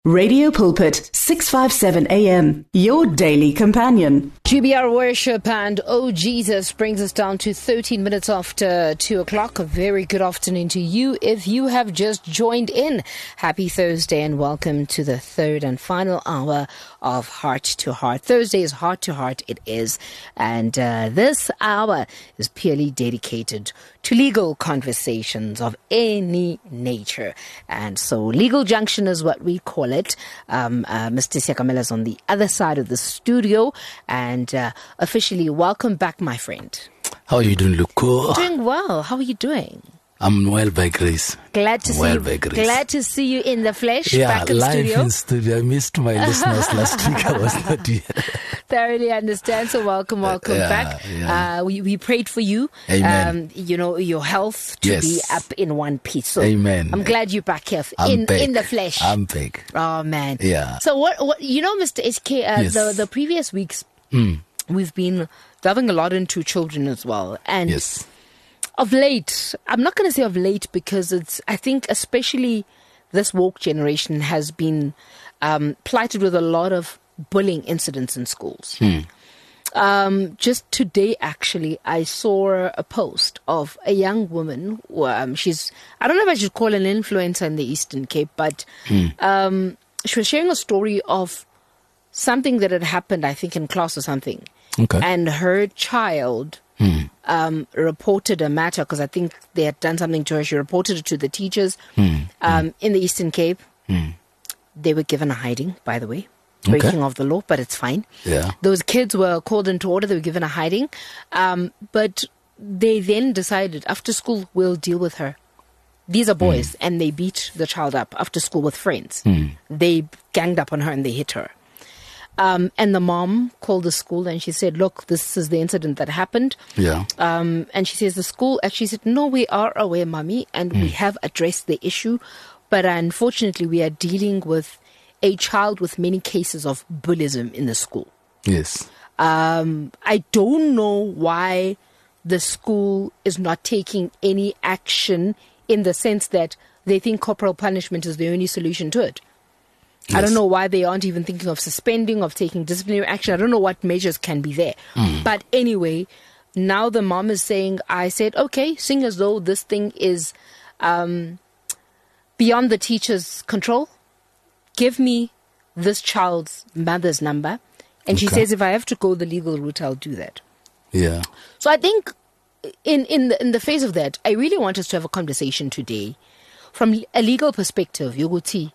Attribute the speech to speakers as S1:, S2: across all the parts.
S1: Radio Pulpit, 657 AM, your daily companion.
S2: GBR Worship and Oh Jesus brings us down to 13 minutes after 2 o'clock. A very good afternoon to you. If you have just joined in, happy Thursday and welcome to the third and final hour of Heart to Heart. Thursday is Heart to Heart, it is. And this hour is purely dedicated to legal conversations of any nature. And so Legal Junction is what we call it. Mr. Siakamela is on the other side of the studio. And officially, welcome back, my friend.
S3: How are you doing, Luko?
S2: Doing well. How are you doing?
S3: I'm well by grace.
S2: Glad to see you. Glad to see you in the flesh. Back in
S3: live
S2: studio.
S3: in studio. I missed my listeners last week. I was not here.
S2: Thoroughly understand. So welcome back.
S3: Yeah.
S2: We prayed for you.
S3: Amen.
S2: Your health to be up in one piece. So
S3: Amen.
S2: I'm glad you're back here in the flesh.
S3: I'm back.
S2: Oh man.
S3: Yeah.
S2: So what Mr. SK,
S3: Yes.
S2: the previous weeks we've been delving a lot into children as well. And
S3: Yes.
S2: of late, I'm not going to say of late because I think especially this woke generation has been plighted with a lot of bullying incidents in schools. Just today, actually, I saw a post of a young woman. I don't know if I should call an influencer in the Eastern Cape, but she was sharing a story of something that had happened, I think, in class or something.
S3: Okay.
S2: And her child reported a matter because I think they had done something to her. She reported it to the teachers in the Eastern Cape. They were given a hiding, by the way. Breaking of the law, but it's fine.
S3: Yeah.
S2: Those kids were called into order. They were given a hiding. But they then decided, after school, we'll deal with her. These are boys, and they beat the child up after school with friends. They ganged up on her and they hit her. And the mom called the school and she said, look, this is the incident that happened.
S3: Yeah.
S2: And she says the school actually said, no, we are aware, mommy, and we have addressed the issue. But unfortunately, we are dealing with a child with many cases of bullyism in the school.
S3: Yes.
S2: I don't know why the school is not taking any action in the sense that they think corporal punishment is the only solution to it. Yes. I don't know why they aren't even thinking of suspending, of taking disciplinary action. I don't know what measures can be there. But anyway, now the mom is saying, I said, okay, seeing as though this thing is beyond the teacher's control, give me this child's mother's number. And she says, if I have to go the legal route, I'll do that.
S3: Yeah.
S2: So I think in the face of that, I really want us to have a conversation today from a legal perspective, Yoguti.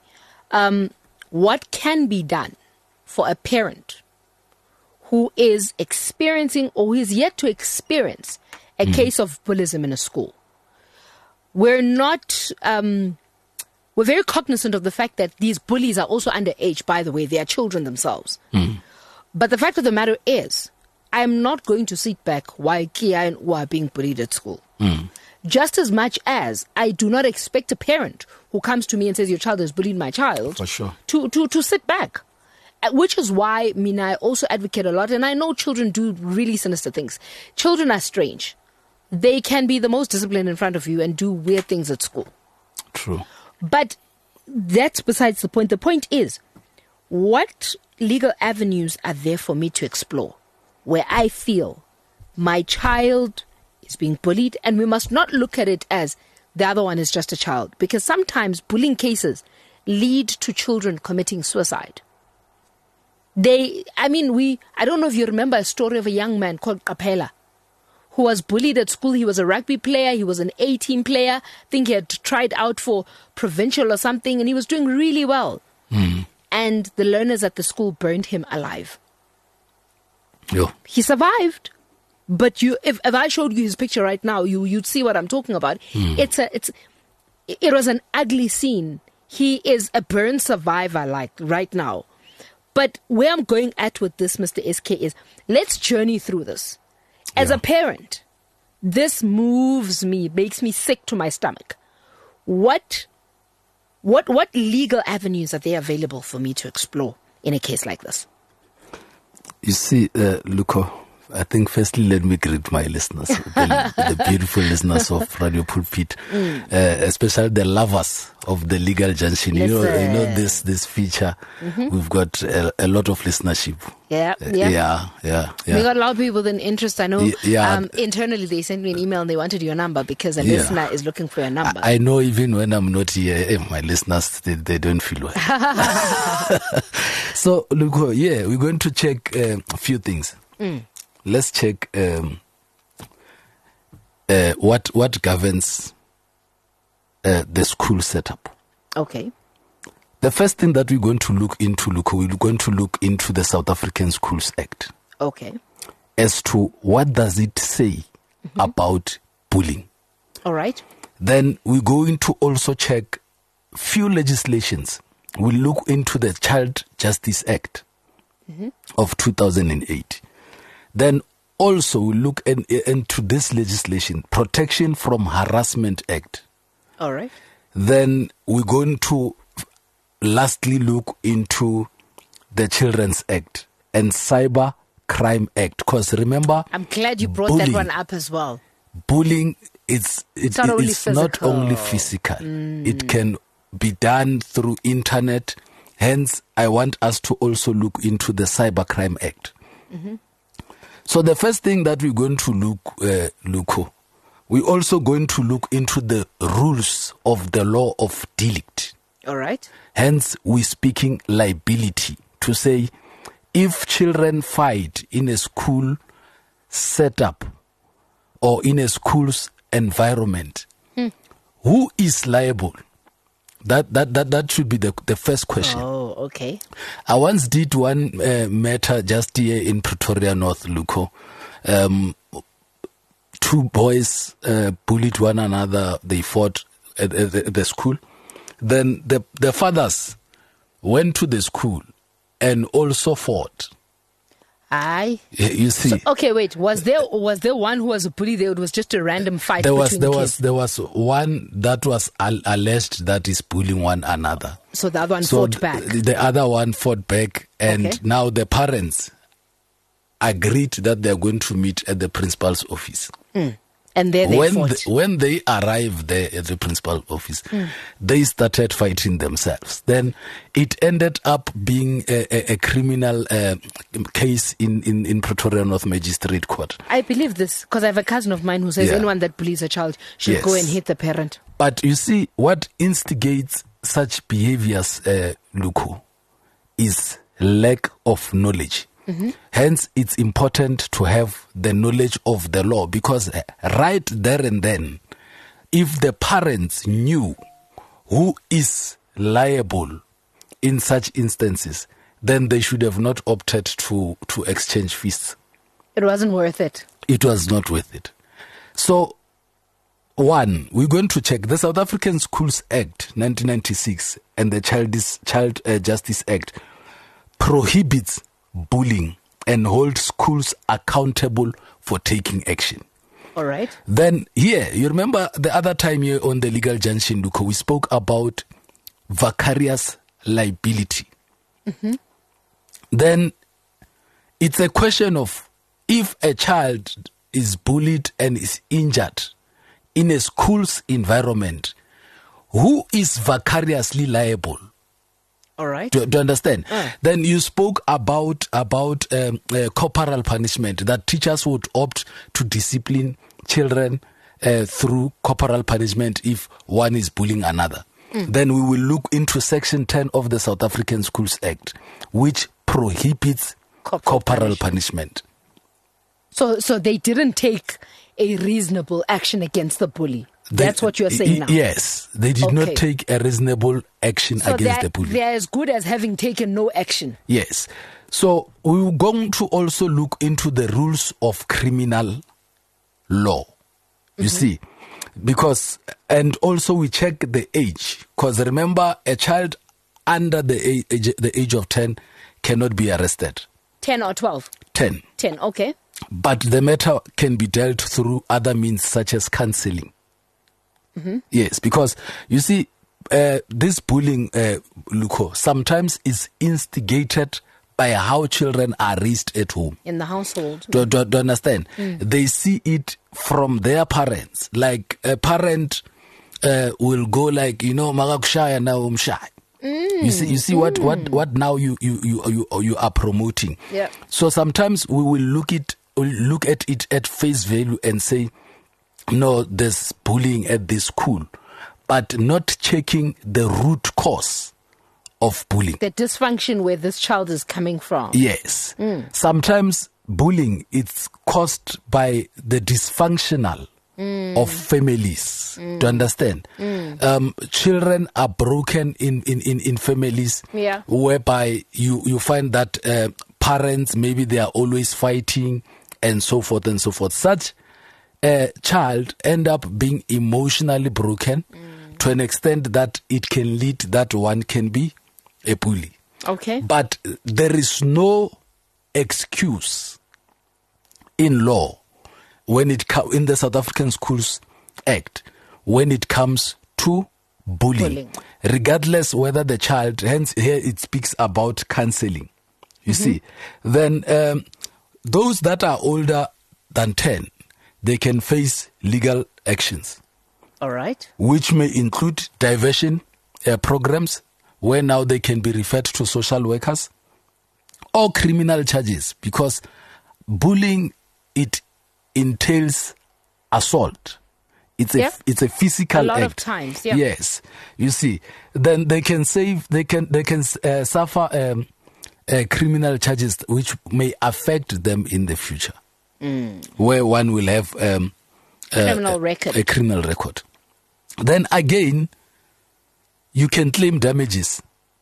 S2: What can be done for a parent who is experiencing or who is yet to experience a case of bullyism in a school? We're not... We're very cognizant of the fact that these bullies are also underage, by the way. They are children themselves. But the fact of the matter is, I'm not going to sit back while Kia and U are being bullied at school. Just as much as I do not expect a parent who comes to me and says, your child has bullied my child,
S3: For sure.
S2: to sit back. Which is why, I also advocate a lot, and I know children do really sinister things. Children are strange. They can be the most disciplined in front of you and do weird things at school.
S3: True.
S2: But that's besides the point. The point is, what legal avenues are there for me to explore where I feel my child is being bullied, and we must not look at it as the other one is just a child, because sometimes bullying cases lead to children committing suicide. I don't know if you remember a story of a young man called Kapela, who was bullied at school. He was a rugby player. He was an A-team player. I think he had tried out for provincial or something, and he was doing really well. And the learners at the school burned him alive.
S3: Yeah.
S2: He survived. But if I showed you his picture right now, you'd see what I'm talking about. It was an ugly scene. He is a burn survivor, like right now. But where I'm going at with this, Mr. SK, is let's journey through this. As a parent, this moves me, makes me sick to my stomach. What legal avenues are there available for me to explore in a case like this?
S3: You see, Luko, I think firstly, let me greet my listeners, the beautiful listeners of Radio Pulpit, especially the lovers of the Legal Junction. You know this feature. We've got a lot of listenership.
S2: Yeah. We got a lot of people with an interest. I know. Internally, they sent me an email and they wanted your number because a listener is looking for your number.
S3: I know even when I'm not here, my listeners they don't feel well. So look, we're going to check a few things. Let's check what governs the school setup.
S2: Okay.
S3: The first thing that we're going to look into, we're going to look into the South African Schools Act.
S2: Okay.
S3: As to what does it say about bullying.
S2: All right.
S3: Then we're going to also check few legislations. We'll look into the Child Justice Act of 2008. Then also we'll look into this legislation, Protection from Harassment Act.
S2: All right.
S3: Then we're going to lastly look into the Children's Act and Cyber Crime Act. Because remember,
S2: I'm glad you brought that one up as well.
S3: Bullying, it's not only physical. It can be done through internet. Hence, I want us to also look into the Cyber Crime Act. So the first thing that we're going to look, we're also going to look into the rules of the law of delict.
S2: All right.
S3: Hence, we're speaking liability to say if children fight in a school setup or in a school's environment, who is liable? That should be the first question.
S2: Oh, okay.
S3: I once did one matter just here in Pretoria North, Luko. Two boys bullied one another. They fought at the school. Then the fathers went to the school and also fought.
S2: Aye.
S3: You see.
S2: So, okay, wait. Was there one who was a bully? It was just a random fight.
S3: There was one that was alleged that is bullying one another.
S2: So the other one fought back.
S3: The other one fought back, and now the parents agreed that they are going to meet at the principal's office.
S2: And there they fought.
S3: When they arrived there at the principal office, they started fighting themselves. Then it ended up being a criminal case in Pretoria North Magistrate Court.
S2: I believe this because I have a cousin of mine who says anyone that bullies a child should go and hit the parent.
S3: But you see, what instigates such behaviors, Luko, is lack of knowledge. Hence, it's important to have the knowledge of the law because right there and then, if the parents knew who is liable in such instances, then they should have not opted to exchange fists.
S2: It wasn't worth it.
S3: It was not worth it. So, one, we're going to check the South African Schools Act 1996 and the Child Justice Act prohibits bullying and hold schools accountable for taking action.
S2: All right.
S3: Then here, you remember the other time here on the Legal Junction, Luko, we spoke about vicarious liability. Then it's a question of if a child is bullied and is injured in a school's environment, who is vicariously liable?
S2: All right.
S3: Do understand? Then you spoke about corporal punishment, that teachers would opt to discipline children through corporal punishment if one is bullying another. Then we will look into Section 10 of the South African Schools Act, which prohibits corporal punishment.
S2: So they didn't take a reasonable action against the bully. That's what you're saying now.
S3: Yes, they did not take a reasonable action against the bully.
S2: They're as good as having taken no action.
S3: Yes. So we're going to also look into the rules of criminal law. You see, because, and also we check the age, because remember, a child under the age of 10 cannot be arrested.
S2: 10 or 12?
S3: 10.
S2: 10, okay.
S3: But the matter can be dealt through other means such as counseling. Yes, because you see, this bullying, Luko, sometimes is instigated by how children are raised at home.
S2: In the household.
S3: Do understand? They see it from their parents. Like a parent will go like, magakushaya now umshaya. You see what now you are promoting.
S2: Yeah.
S3: So sometimes we will look at it at face value and say, no, there's bullying at this school, but not checking the root cause of bullying.
S2: The dysfunction where this child is coming from.
S3: Yes. Sometimes bullying is caused by the dysfunctional of families. Do you understand? Children are broken in families whereby you find that parents, maybe they are always fighting and so forth and so forth. Such a child end up being emotionally broken to an extent that it can lead that one can be a bully.
S2: Okay.
S3: But there is no excuse in law when it in the South African Schools Act when it comes to bullying. Regardless whether the child, hence here it speaks about counseling. You see, then those that are older than 10, they can face legal actions.
S2: All right.
S3: Which may include diversion programs, where now they can be referred to social workers, or criminal charges, because bullying, it entails assault. It's a physical
S2: act. A lot
S3: act.
S2: of times,
S3: Yes. You see, then they can suffer criminal charges which may affect them in the future, where one will have a criminal record. Then again, you can claim damages.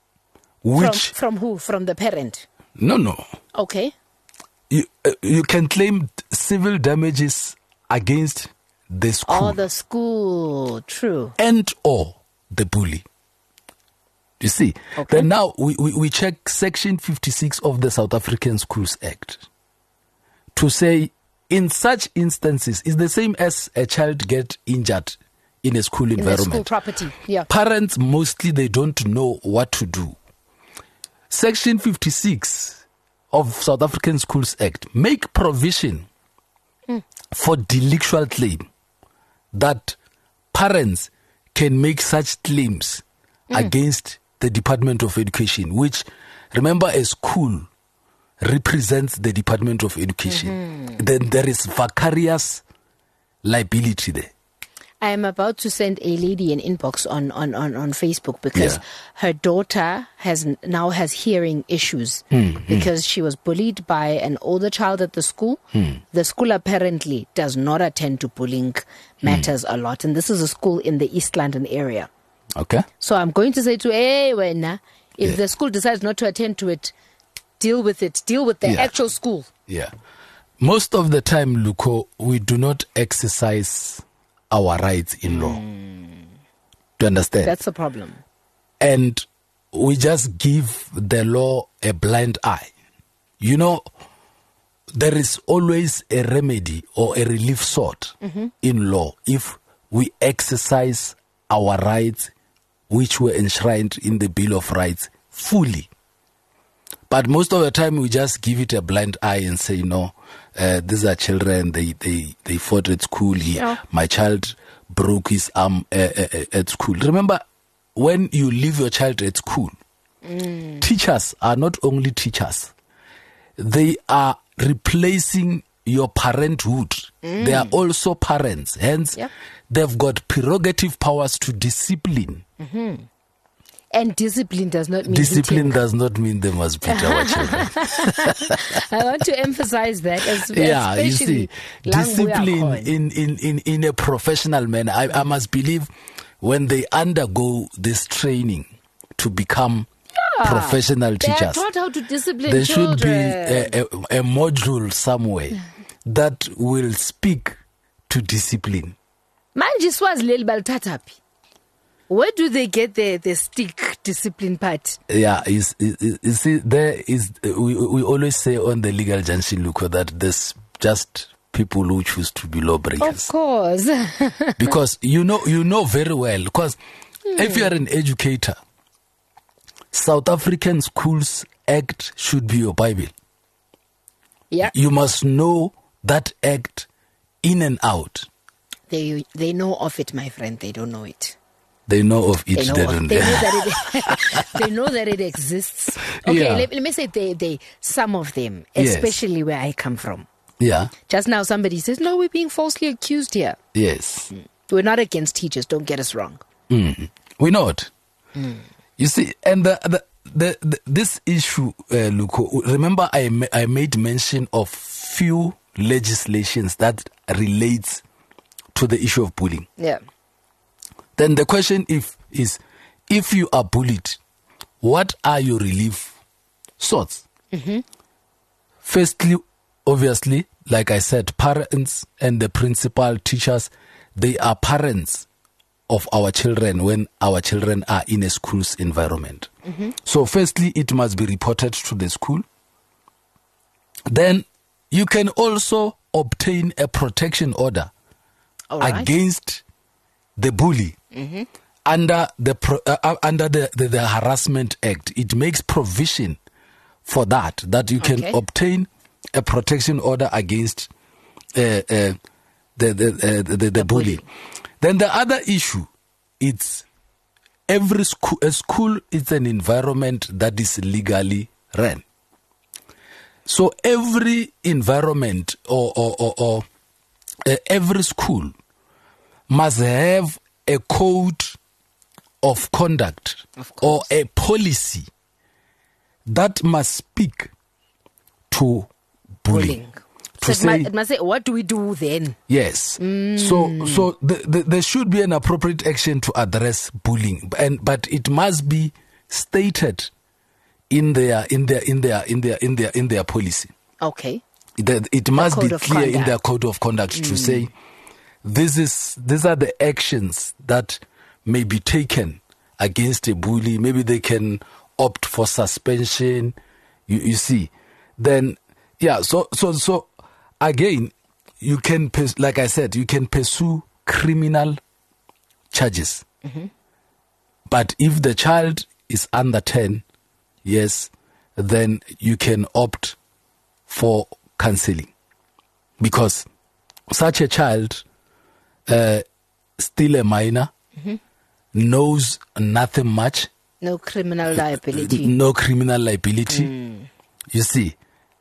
S3: Which
S2: from who? From the parent?
S3: No.
S2: Okay.
S3: You can claim civil damages against the school.
S2: Or the school, true.
S3: And or the bully. You see?
S2: Okay.
S3: Then now we check Section 56 of the South African Schools Act to say in such instances it's the same as a child get injured in a school environment.
S2: In the school property, yeah.
S3: Parents mostly, they don't know what to do. Section 56 of South African Schools Act make provision for delictual claim that parents can make such claims against the Department of Education, which, remember, a school represents the Department of Education. Then there is vicarious liability there.
S2: I am about to send a lady an inbox on Facebook because her daughter has hearing issues because she was bullied by an older child at the school. The school apparently does not attend to bullying matters a lot, and this is a school in the East London area.
S3: Okay.
S2: So I'm going to say to Wena, if the school decides not to attend to it, deal with it. Deal with the actual school.
S3: Yeah. Most of the time, Luko, we do not exercise our rights in law. Do you understand?
S2: That's the problem.
S3: And we just give the law a blind eye. You know, there is always a remedy or a relief sought in law if we exercise our rights which were enshrined in the Bill of Rights fully. But most of the time we just give it a blind eye and say, no, these are children, they fought at school. My child broke his arm at school. Remember, when you leave your child at school, teachers are not only teachers. They are replacing your parenthood. They are also parents. Hence, they've got prerogative powers to discipline.
S2: And discipline does not mean
S3: does not mean they must beat our children.
S2: I want to emphasize that.
S3: You see, discipline in a professional manner. I must believe when they undergo this training to become professional teachers,
S2: they are taught how to discipline
S3: there
S2: children.
S3: Should be a module somewhere that will speak to discipline.
S2: Manje swazileli balithathapi. Where do they get the stick discipline part?
S3: Yeah, you see, there is. We always say on the legal junction, Luko, that there's just people who choose to be lawbreakers.
S2: Of course,
S3: because you know very well. Because if you are an educator, South African Schools Act should be your Bible.
S2: Yeah.
S3: You must know that act in and out.
S2: They know of it, my friend. They don't know it.
S3: They know of it.
S2: They know that it exists. Okay,
S3: Yeah.
S2: let me say some of them,
S3: Yes.
S2: especially where I come from.
S3: Yeah.
S2: Just now somebody says, no, we're being falsely accused here.
S3: Yes.
S2: We're not against teachers. Don't get us wrong.
S3: We're not. You see, and this issue, Luko, remember I made mention of few legislations that relates to the issue of bullying.
S2: Yeah.
S3: Then the question is, if you are bullied, what are your relief sorts? Firstly, obviously, like I said, parents and the principal, teachers, they are parents of our children when our children are in a school's environment. So firstly, it must be reported to the school. Then you can also obtain a protection order
S2: All right.
S3: against the bully under the Harassment Act. It makes provision for that you can
S2: Okay.
S3: obtain a protection order against the bully. Then the other issue, it's every school. A school is an environment that is legally ran. So every environment or every school must have a code of conduct or a policy that must speak to bullying.
S2: So it must say, what do we do then?
S3: Yes. So there should be an appropriate action to address bullying, but it must be stated in their policy.
S2: Okay.
S3: It must be
S2: code of
S3: clear in
S2: conduct.
S3: their code of conduct to say these are the actions that may be taken against a bully. Maybe they can opt for suspension. You see, then so again, you can, like I said, you can pursue criminal charges. But if the child is under 10, yes, then you can opt for counseling, because such a child, still a minor, knows nothing much.
S2: No criminal liability.
S3: No criminal liability. You see,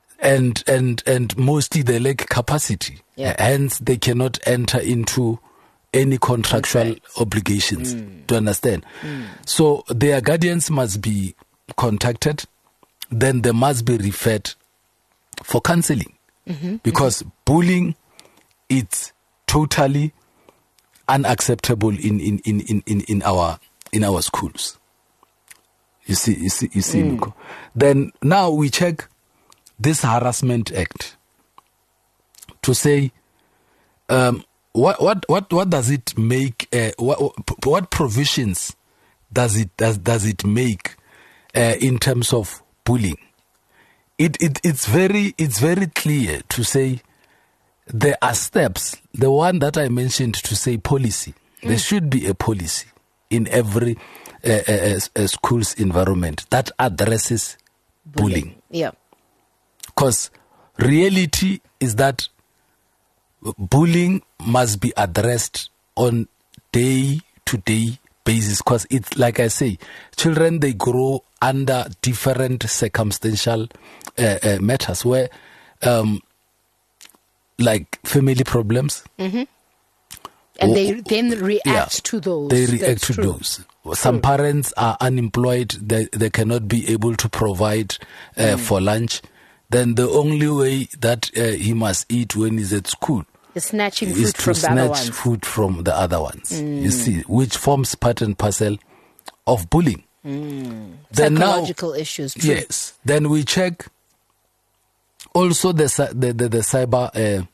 S3: and mostly they lack capacity.
S2: Yeah.
S3: Hence, they cannot enter into any contractual obligations. To understand? So their guardians must be contacted. Then they must be referred for counseling, because bullying is totally unacceptable in our schools. You see, Luko. Then now we check this Harassment Act to say what does it make? What provisions does it make in terms of bullying? It's very clear to say there are steps. The one that I mentioned to say policy. There should be a policy in every school's environment that addresses bullying.
S2: Yeah.
S3: Because reality is that bullying must be addressed on day-to-day basis, because it's like I say, children, they grow under different circumstantial matters where like family problems.
S2: And they then react to those.
S3: They react
S2: That's
S3: to
S2: true.
S3: those. Some parents are unemployed. They cannot be able to provide for lunch. Then the only way that he must eat when he's at school
S2: It's snatching
S3: is
S2: food
S3: to
S2: from the other
S3: snatch
S2: ones.
S3: food from the other ones. You see, which forms part and parcel of bullying. Then
S2: Psychological issues. True.
S3: yes. Then we check also the cyber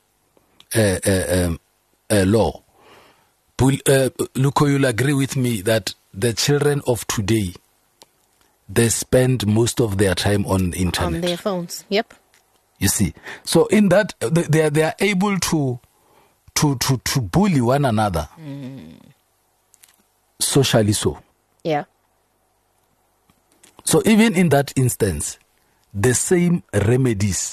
S3: law. Luko, you'll agree with me that the children of today, they spend most of their time on the internet.
S2: On their phones. Yep.
S3: You see, so in that they are able to bully one another, socially so.
S2: Yeah.
S3: So even in that instance, the same remedies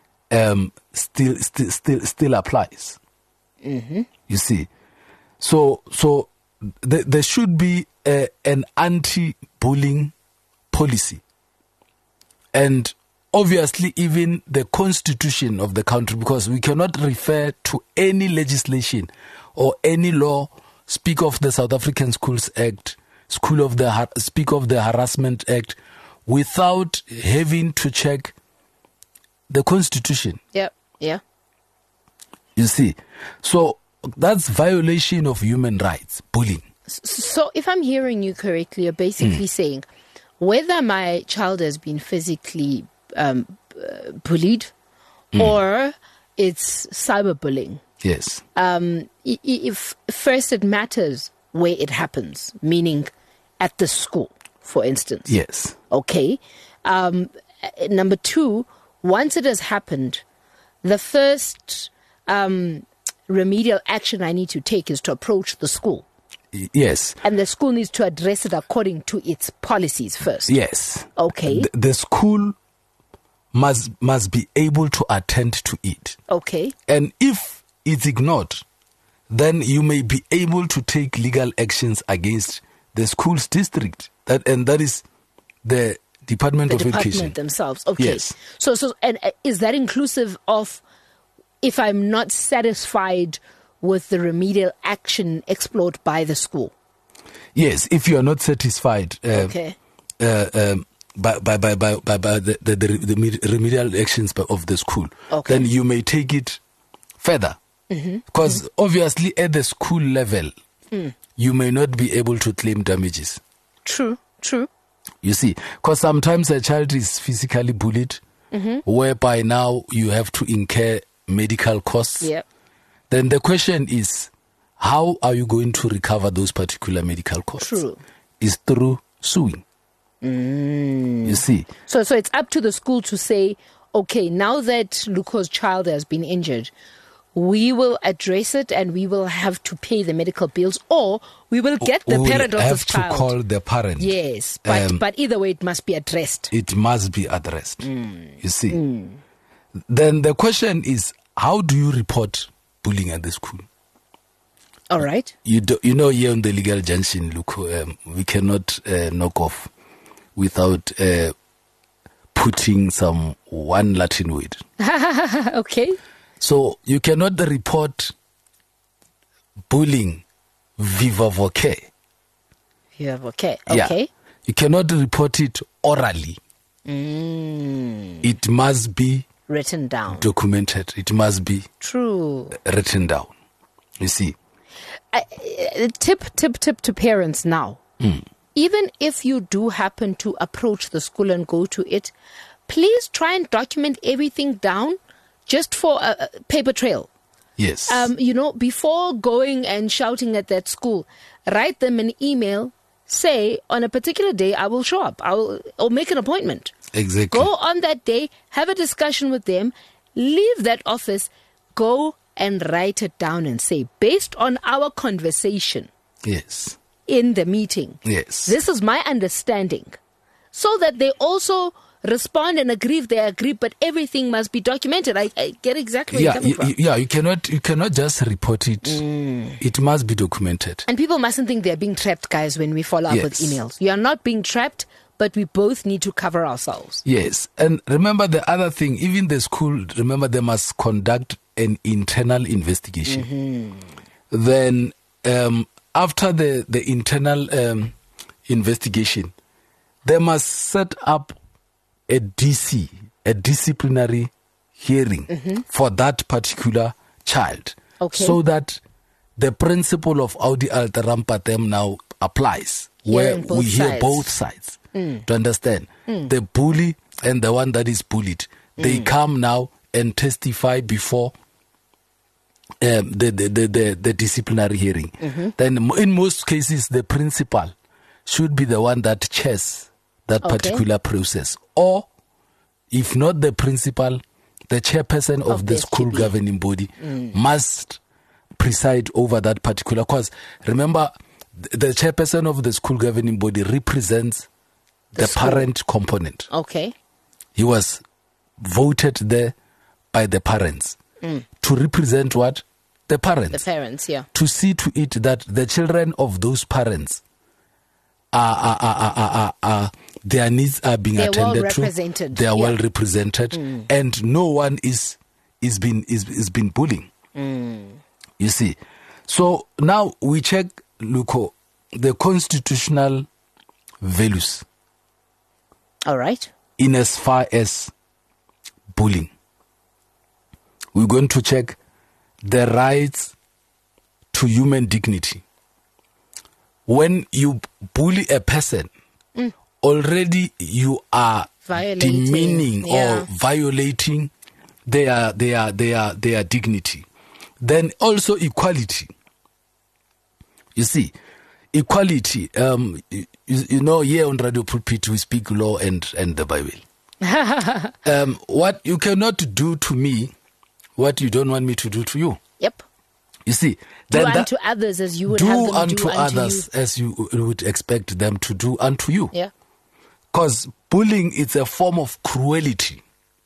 S3: still applies.
S2: Mm-hmm.
S3: You see, so there should be an anti-bullying policy, and obviously even the constitution of the country, because we cannot refer to any legislation or any law, speak of the South African Schools Act, speak of the Harassment Act, without having to check the constitution.
S2: Yeah.
S3: You see, so that's violation of human rights, bullying.
S2: So if I'm hearing you correctly, you're basically saying whether my child has been physically bullied or it's cyberbullying.
S3: Yes.
S2: If first it matters where it happens, meaning at the school, for instance.
S3: Yes.
S2: Okay. Number two, once it has happened, the first remedial action I need to take is to approach the school.
S3: Yes.
S2: And the school needs to address it according to its policies first.
S3: Yes.
S2: Okay.
S3: The school must be able to attend to it.
S2: Okay.
S3: And if it's ignored, then you may be able to take legal actions against the school's district. That is the Department of Education.
S2: Department themselves. Okay.
S3: Yes.
S2: So and is that inclusive of if I'm not satisfied with the remedial action explored by the school?
S3: Yes, if you are not satisfied.
S2: Okay.
S3: By the remedial actions of the school,
S2: okay,
S3: then you may take it further. Because obviously at the school level, you may not be able to claim damages.
S2: True.
S3: You see, because sometimes a child is physically bullied, whereby now you have to incur medical costs.
S2: Yeah.
S3: Then the question is, how are you going to recover those particular medical costs?
S2: True.
S3: Is through suing. You see.
S2: So it's up to the school to say, okay, now that Luko's child has been injured, we will address it and we will have to pay the medical bills, or we will get the parent of this child.
S3: Have to call the parent.
S2: Yes, but either way, it must be addressed.
S3: It must be addressed. You see. Then the question is, how do you report bullying at the school?
S2: All right.
S3: You know, here on the legal junction, Luko, we cannot knock off without putting one Latin word.
S2: Okay.
S3: So you cannot report bullying viva voce.
S2: Yeah, okay.
S3: Yeah. You cannot report it orally. It must be
S2: written down.
S3: Documented. It must be
S2: true.
S3: Written down. You see.
S2: Tip to parents now. Even if you do happen to approach the school and go to it, please try and document everything down just for a paper trail.
S3: Yes.
S2: Before going and shouting at that school, write them an email, say on a particular day I will show up, or make an appointment.
S3: Exactly.
S2: Go on that day, have a discussion with them, leave that office, go and write it down and say, based on our conversation.
S3: Yes.
S2: In the meeting.
S3: Yes.
S2: This is my understanding. So that they also respond and agree if they agree, but everything must be documented. I get exactly where you're coming from.
S3: Yeah, you cannot just report it. It must be documented.
S2: And people mustn't think they're being trapped, guys, when we follow up with emails. You are not being trapped, but we both need to cover ourselves.
S3: Yes. And remember the other thing, even the school, remember they must conduct an internal investigation. Then after the internal investigation, they must set up a DC, a disciplinary hearing for that particular child.
S2: Okay.
S3: So that the principle of Audi alteram partem now applies, where we hear both sides. To understand, the bully and the one that is bullied, they come now and testify before the disciplinary hearing. Then in most cases, the principal should be the one that chairs that particular process. Or, if not the principal, the chairperson of the school governing body must preside over that particular. Because remember, the chairperson of the school governing body represents the parent component.
S2: Okay.
S3: He was voted there by the parents to represent what? The parents.
S2: The parents, yeah.
S3: To see to it that the children of those parents their needs are being attended
S2: represented.
S3: to. They are well represented, and no one is been bullying. You see, so now we check, Luko, the constitutional values.
S2: All right.
S3: In as far as bullying, we're going to check the rights to human dignity. When you bully a person, already you are demeaning or violating their dignity. Then also equality. You see, equality. You know, here on Radio Pulpit we speak law and the Bible. What you cannot do to me, what you don't want me to do to you.
S2: Yep.
S3: You see,
S2: do unto others as you would have them do unto
S3: others
S2: you.
S3: as you would expect them to do unto you.
S2: Yeah.
S3: Because bullying is a form of cruelty.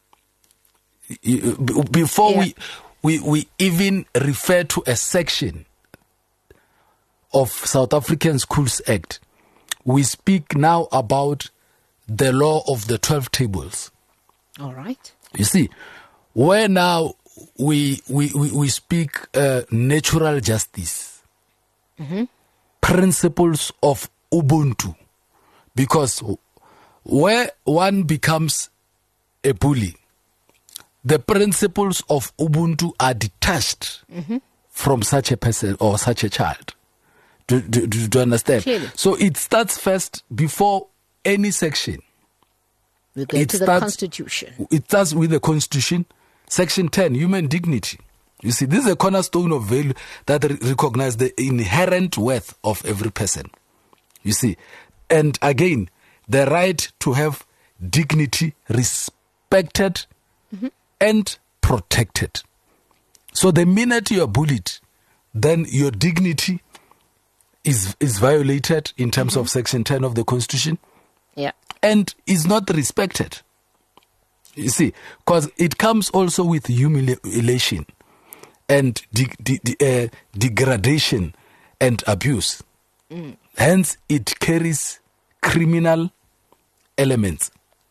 S3: Before we even refer to a section of South African Schools Act, we speak now about the law of the 12 tables.
S2: All right.
S3: You see, where now we speak natural justice, principles of Ubuntu, because where one becomes a bully, the principles of Ubuntu are detached from such a person or such a child. Do you understand?
S2: Clearly.
S3: So it starts first before any section.
S2: We go to the Constitution.
S3: It starts with the Constitution. Section 10, human dignity. You see, this is a cornerstone of value that recognizes the inherent worth of every person. You see, and again, the right to have dignity respected and protected. So the minute you are bullied, then your dignity is violated in terms of Section 10 of the Constitution.
S2: Yeah.
S3: And is not respected. You see, because it comes also with humiliation and degradation and abuse. Hence, it carries criminal elements.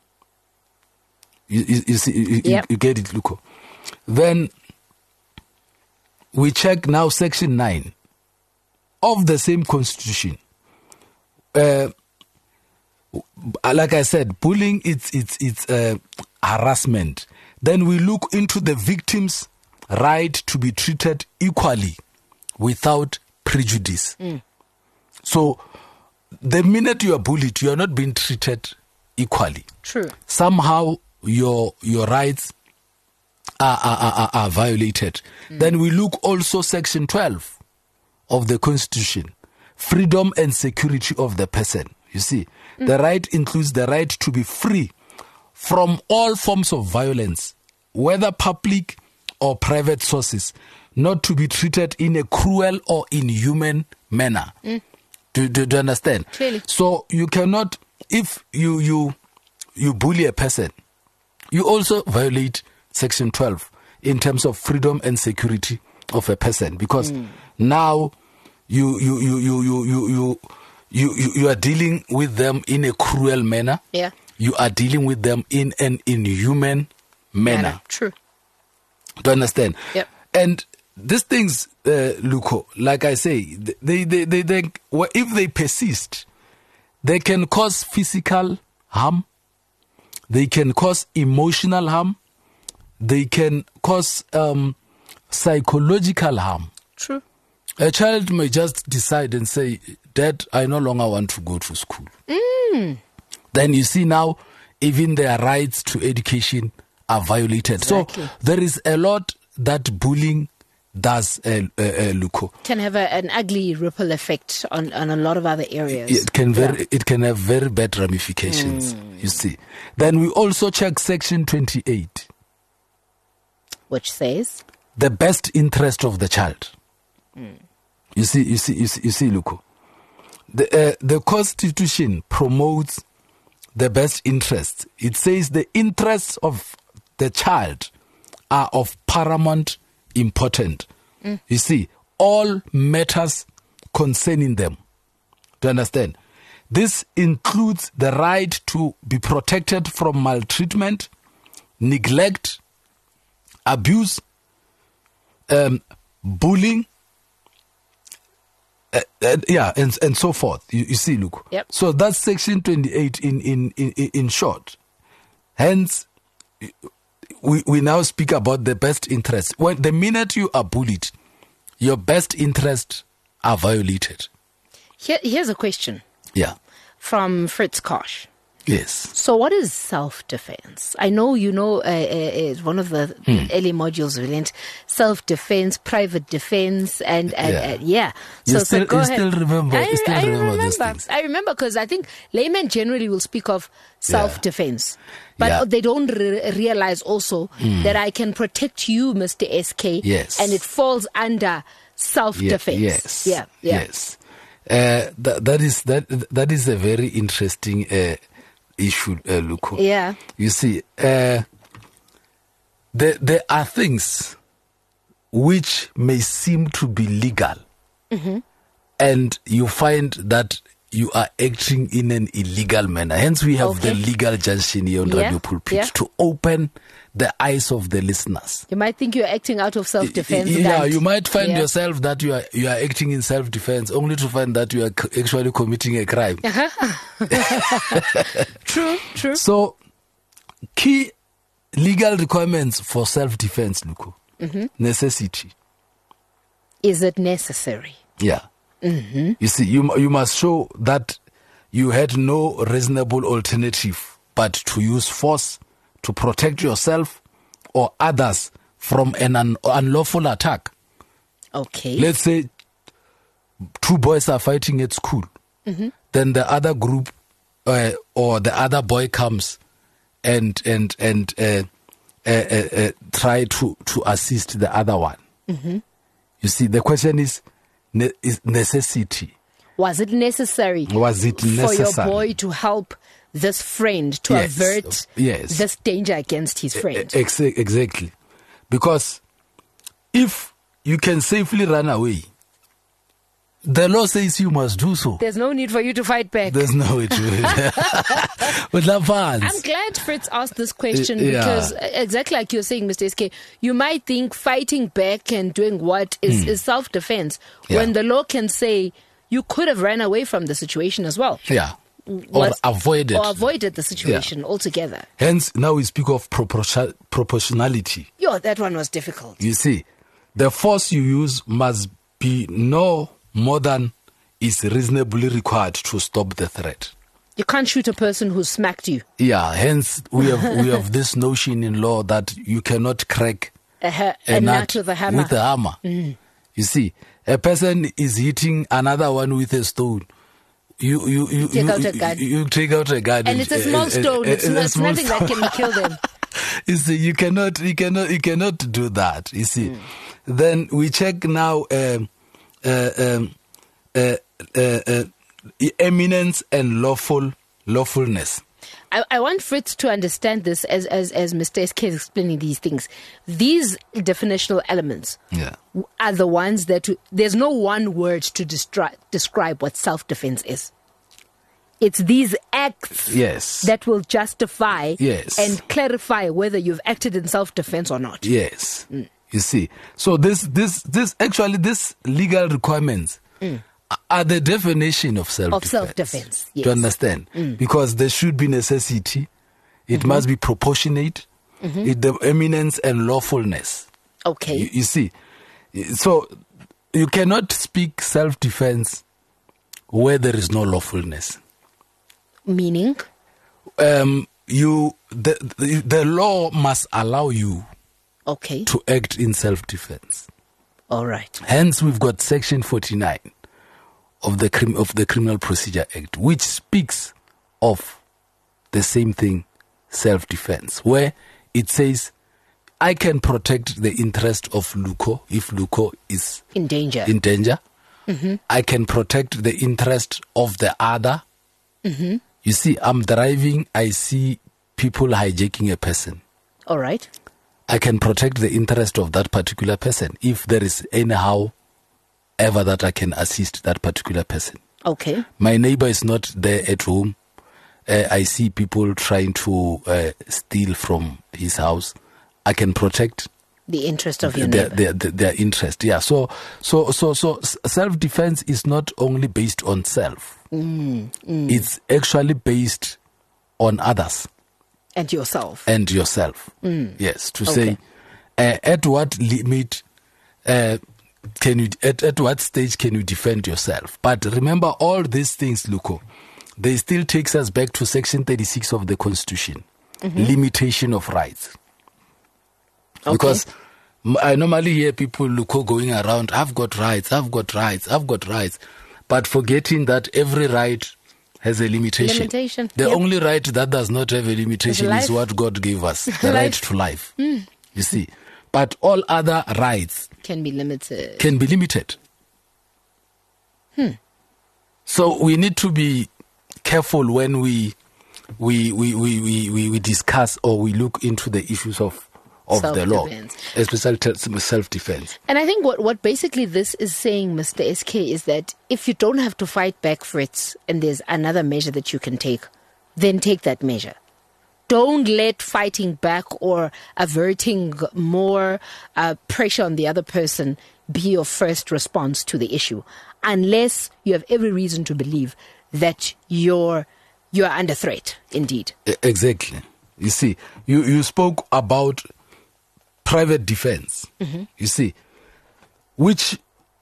S3: You see, you get it, Luko. Then we check now Section 9 of the same Constitution. Like I said, bullying it's harassment. Then we look into the victim's right to be treated equally without prejudice. So the minute you are bullied, you are not being treated equally.
S2: True.
S3: Somehow your rights are violated. Then we look also Section 12 of the Constitution, freedom and security of the person. You see, the right includes the right to be free from all forms of violence, whether public or private sources, not to be treated in a cruel or inhuman manner. Do you understand?
S2: Clearly.
S3: So you cannot, if you bully a person, you also violate Section 12 in terms of freedom and security of a person, because now you are dealing with them in a cruel manner.
S2: Yeah.
S3: You are dealing with them in an inhuman manner.
S2: True.
S3: Do you understand?
S2: Yep.
S3: And these things, Luko, like I say, they if they persist, they can cause physical harm. They can cause emotional harm. They can cause psychological harm.
S2: True.
S3: A child may just decide and say, Dad, I no longer want to go to school. Then you see now, even their rights to education are violated.
S2: Exactly.
S3: So there is a lot that bullying does, Luko.
S2: Can have an ugly ripple effect on a lot of other areas.
S3: It can have very bad ramifications, you see. Then we also check Section 28.
S2: Which says?
S3: The best interest of the child. You see, Luko. The Constitution promotes the best interests. It says the interests of the child are of paramount importance. You see, all matters concerning them. Do you understand? This includes the right to be protected from maltreatment, neglect, abuse, bullying, and so forth. You see, look.
S2: Yep.
S3: So that's section 28 in short. Hence, we now speak about the best interest. When the minute you are bullied, your best interests are violated.
S2: Here's a question.
S3: Yeah.
S2: From Fritz Kosh.
S3: Yes.
S2: So what is self-defense? I know one of the early modules we learned self-defense, private defense, and yeah.
S3: You
S2: So go ahead.
S3: still remember?
S2: I remember.
S3: These things.
S2: I remember because I think laymen generally will speak of self-defense, but
S3: Yeah.
S2: they don't realize also that I can protect you, Mr. SK,
S3: Yes.
S2: and it falls under self-defense.
S3: Yes.
S2: Yeah.
S3: Yes. That is a very interesting issue, Luko.
S2: Yeah.
S3: You see, there are things which may seem to be legal, and you find that you are acting in an illegal manner. Hence, we have the legal junction here on Radio Pulpit to open the eyes of the listeners.
S2: You might think you're acting out of self-defense.
S3: Yeah, you might find yourself that you are acting in self-defense, only to find that you are actually committing a crime.
S2: True.
S3: So, key legal requirements for self-defense, Luko. Necessity.
S2: Is it necessary?
S3: Yeah. You see, you must show that you had no reasonable alternative but to use force to protect yourself or others from an unlawful attack.
S2: Okay.
S3: Let's say two boys are fighting at school. Then the other group or the other boy comes and try to assist the other one. You see, the question is necessity.
S2: Was it necessary?
S3: For your
S2: boy to help this friend to avert this danger against his friend?
S3: Exactly. Because if you can safely run away, the law says you must do so.
S2: There's no need for you to fight back.
S3: There's no way to With
S2: I'm glad Fritz asked this question because exactly like you're saying, Mr. SK, you might think fighting back and doing what is self-defense when the law can say you could have ran away from the situation as well.
S3: Yeah. Or avoided
S2: the situation altogether.
S3: Hence, now we speak of proportionality.
S2: That one was difficult.
S3: You see, the force you use must be no more than is reasonably required to stop the threat.
S2: You can't shoot a person who smacked you.
S3: Yeah, hence we have this notion in law that you cannot crack
S2: a nut with a hammer.
S3: You see, a person is hitting another one with a stone. You take out a gun.
S2: And it's a small stone. It's nothing that can kill them.
S3: You see, you cannot do that. You see, then we check now eminence and lawfulness.
S2: I want Fritz to understand this as Mr. SK is explaining these things. These definitional elements are the ones that there's no one word to describe what self-defense is. It's these acts that will justify and clarify whether you've acted in self-defense or not.
S3: Yes. You see, so this legal requirements are the definition of self-defense.
S2: Yes.
S3: To understand, because there should be necessity, it must be proportionate, the eminence and lawfulness.
S2: Okay.
S3: You see, so you cannot speak self-defense where there is no lawfulness.
S2: Meaning,
S3: the law must allow you to act in self-defense.
S2: All right.
S3: Hence, we've got Section 49 of the Criminal Procedure Act, which speaks of the same thing, self-defense, where it says, I can protect the interest of Luko if Luko is
S2: in danger.
S3: I can protect the interest of the other You see, I'm driving, I see people hijacking a person.
S2: All right.
S3: I can protect the interest of that particular person if there is anyhow ever that I can assist that particular person.
S2: Okay.
S3: My neighbor is not there at home. I see people trying to steal from his house. I can protect
S2: the interest of your neighbor.
S3: Their interest. Yeah. So self-defense is not only based on self. It's actually based on others.
S2: And yourself.
S3: Yes. To say, at what limit can you, at what stage can you defend yourself? But remember, all these things, Luko, they still takes us back to Section 36 of the Constitution, limitation of rights.
S2: Okay.
S3: Because I normally hear people, Luko, going around, I've got rights, but forgetting that every right has a limitation. The only right that does not have a limitation is what God gave us, the right to life. You see. But all other rights
S2: can be limited.
S3: So we need to be careful when we discuss or we look into the issues of the law, especially self-defense.
S2: And I think what basically this is saying, Mr. SK, is that if you don't have to fight back for it and there's another measure that you can take, then take that measure. Don't let fighting back or averting more pressure on the other person be your first response to the issue, unless you have every reason to believe that you're under threat, indeed.
S3: Exactly. You see, you spoke about private defense, you see, which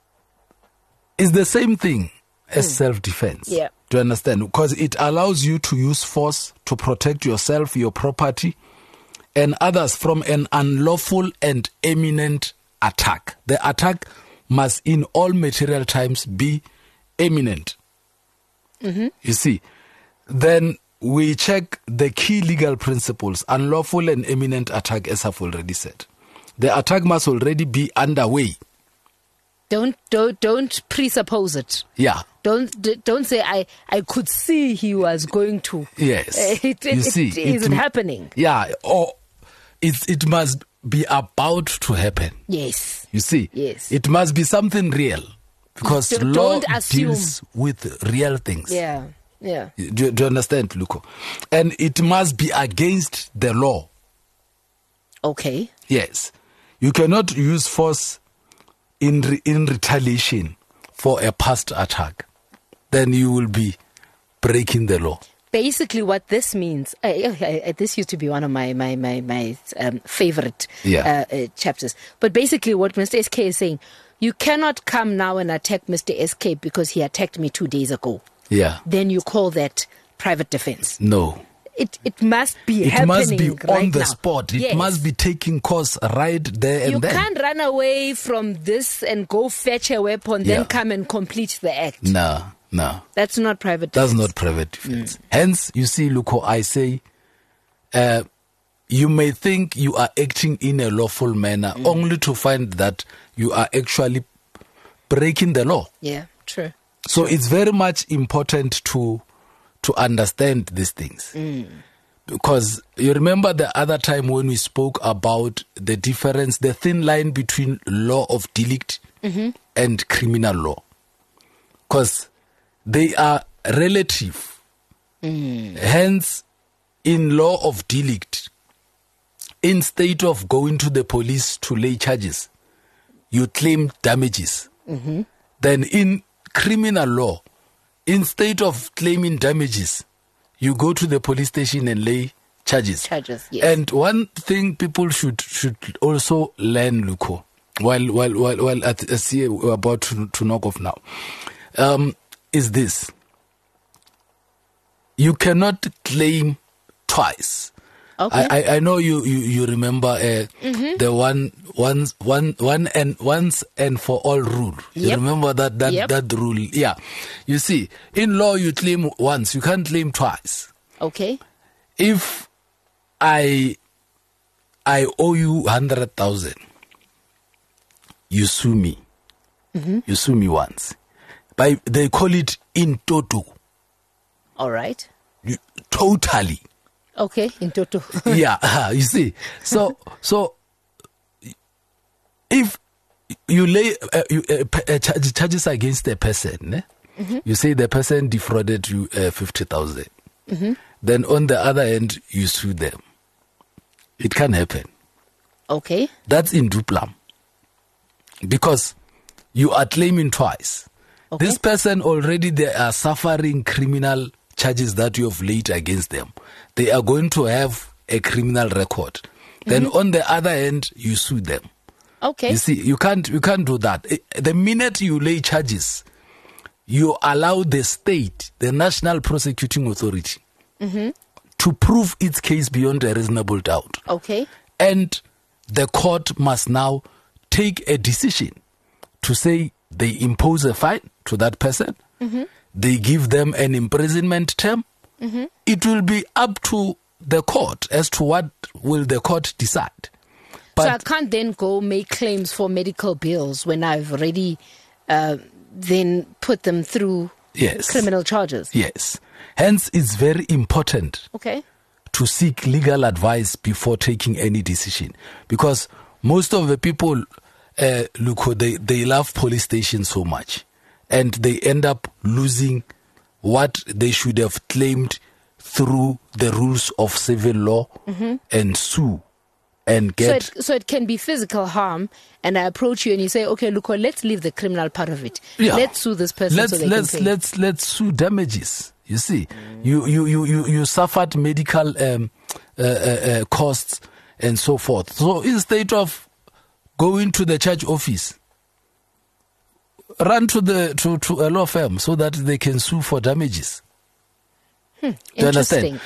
S3: is the same thing as self-defense.
S2: Yeah.
S3: Do you understand? Because it allows you to use force to protect yourself, your property, and others from an unlawful and imminent attack. The attack must in all material times be imminent. You see, then we check the key legal principles, unlawful and imminent attack, as I've already said. The attack must already be underway.
S2: Don't presuppose it.
S3: Yeah.
S2: Don't say I could see he was going to.
S3: Yes.
S2: It isn't happening.
S3: Yeah. Or it must be about to happen.
S2: Yes.
S3: You see.
S2: Yes.
S3: It must be something real, because law deals with real things.
S2: Yeah. Yeah.
S3: Do you understand, Luko? And it must be against the law.
S2: Okay.
S3: Yes. You cannot use force in retaliation for a past attack. Then you will be breaking the law.
S2: Basically, what this means, this used to be one of my favorite chapters. But basically, what Mr. SK is saying, you cannot come now and attack Mr. SK because he attacked me 2 days ago.
S3: Yeah.
S2: Then you call that private defense.
S3: No.
S2: It must be happening.
S3: It must be
S2: right
S3: on the
S2: now.
S3: spot. It
S2: Yes.
S3: must be taking course right there and then.
S2: You can't run away from this and go fetch a weapon, then come and complete the act.
S3: No.
S2: That's not private defense.
S3: That's not private defense. Hence, you see, Luko, I say, you may think you are acting in a lawful manner only to find that you are actually breaking the law.
S2: Yeah, true.
S3: So it's very much important to understand these things. Because you remember the other time when we spoke about the difference, the thin line between law of delict and criminal law. Because they are relative. Hence, in law of delict, instead of going to the police to lay charges, you claim damages. Then in criminal law, instead of claiming damages, you go to the police station and lay charges.
S2: Yes.
S3: And one thing people should also learn, Luko, while I see we're about to knock off now, is this. You cannot claim twice.
S2: Okay.
S3: I know you remember the once and for all rule. You remember that rule? Yeah. You see, in law you claim once, you can't claim twice.
S2: Okay.
S3: If I owe you 100,000, you sue me. You sue me once. They call it in toto.
S2: All right.
S3: Totally.
S2: Okay, in toto.
S3: Yeah, you see. So if you lay charges against a person, you say the person defrauded you 50,000. Then on the other end, you sue them. It can happen.
S2: Okay.
S3: That's in duplum. Because you are claiming twice.
S2: Okay.
S3: This person already, they are suffering criminal charges that you have laid against them. They are going to have a criminal record. Then on the other end, you sue them.
S2: Okay.
S3: You see, you can't do that. The minute you lay charges, you allow the state, the National Prosecuting Authority, to prove its case beyond a reasonable doubt.
S2: Okay.
S3: And the court must now take a decision to say they impose a fine to that person. They give them an imprisonment term. It will be up to the court as to what will the court decide. But
S2: so I can't then go make claims for medical bills when I've already then put them through criminal charges.
S3: Yes. Hence, it's very important to seek legal advice before taking any decision. Because most of the people, they love police stations so much. And they end up losing what they should have claimed through the rules of civil law and sue. And get
S2: so it can be physical harm, and I approach you and you say, okay, look, let's leave the criminal part of it.
S3: Yeah.
S2: Let's sue this person.
S3: Let's sue damages. You see, you suffered medical costs and so forth. So instead of going to the church office, run to a law firm so that they can sue for damages.
S2: Interesting.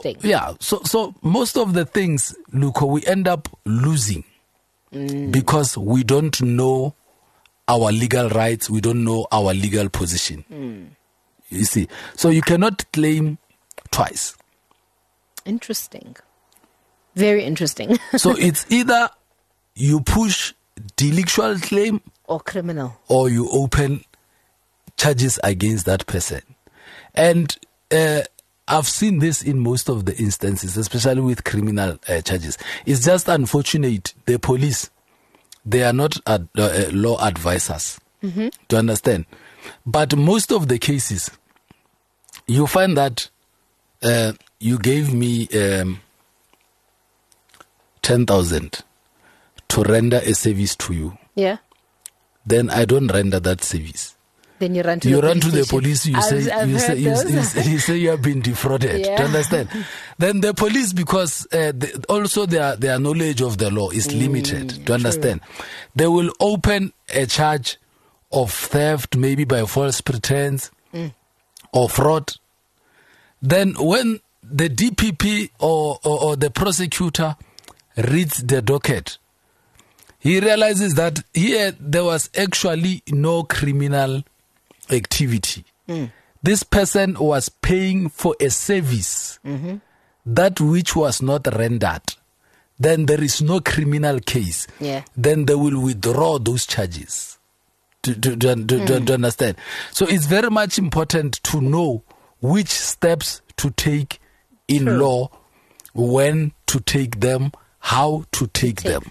S3: So most of the things, Luko, we end up losing because we don't know our legal rights, we don't know our legal position. You see, so you cannot claim twice.
S2: Interesting. Very interesting.
S3: So it's either you push delictual claim
S2: or criminal,
S3: or you open charges against that person. And I've seen this in most of the instances, especially with criminal charges. It's just unfortunate the police, they are not law advisors. Do you understand? But most of the cases, you find that you gave me 10,000 to render a service to you.
S2: Yeah.
S3: Then I don't render that service.
S2: Then you run to
S3: the police. You say you have been defrauded.
S2: Yeah.
S3: Do you understand? Then the police, because also their knowledge of the law is limited. Do you understand? They will open a charge of theft, maybe by false pretense or fraud. Then when the DPP or the prosecutor reads the docket, he realizes that here there was actually no criminal activity. This person was paying for a service that which was not rendered. Then there is no criminal case. Then they will withdraw those charges. Do understand? So it's very much important to know which steps to take in law, when to take them, how to take them.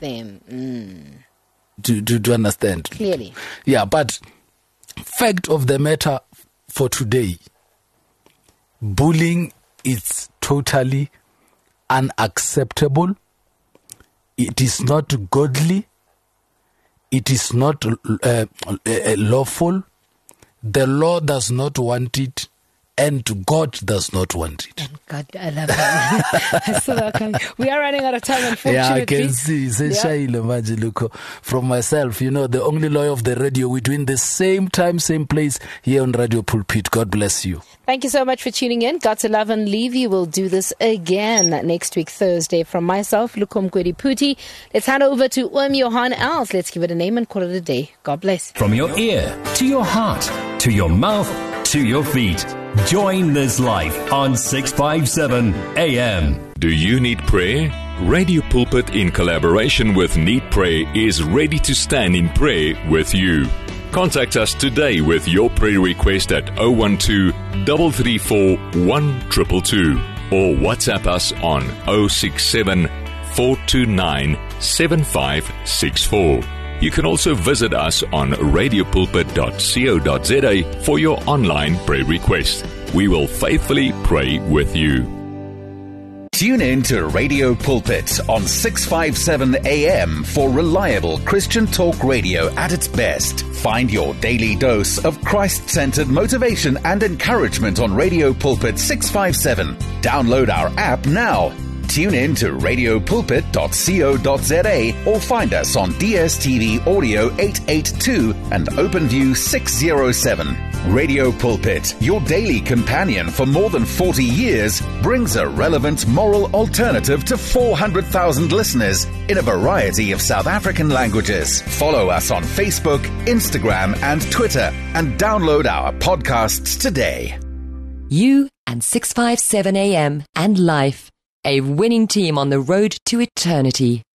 S3: Do understand?
S2: Clearly.
S3: Yeah, but fact of the matter for today, bullying is totally unacceptable. It is not godly. It is not lawful. The law does not want it, and God does not want it.
S2: And God, I love that. We are running out of time, unfortunately.
S3: Yeah, I can see. From myself, the only lawyer of the radio, we're doing the same time, same place here on Radio Pulpit. God bless you.
S2: Thank you so much for tuning in. God to love and leave you. We'll do this again next week, Thursday. From myself, Lukom Kwedi-Puti. Let's hand over to Johan Els. Let's give it a name and call it a day. God bless.
S4: From your ear to your heart, to your mouth, to your feet. Join this life on 657 AM.
S5: Do you need prayer? Radio Pulpit, in collaboration with Need Prayer, is ready to stand in prayer with you. Contact us today with your prayer request at 012 334 1222 or WhatsApp us on 067 429 7564. You can also visit us on radiopulpit.co.za for your online prayer request. We will faithfully pray with you.
S6: Tune in to Radio Pulpit on 657 AM for reliable Christian talk radio at its best. Find your daily dose of Christ-centered motivation and encouragement on Radio Pulpit 657. Download our app now. Tune in to radiopulpit.co.za or find us on DSTV Audio 882 and OpenView 607. Radio Pulpit, your daily companion for more than 40 years, brings a relevant moral alternative to 400,000 listeners in a variety of South African languages. Follow us on Facebook, Instagram, and Twitter, and download our podcasts today.
S7: You and 657 AM and Life, a winning team on the road to eternity.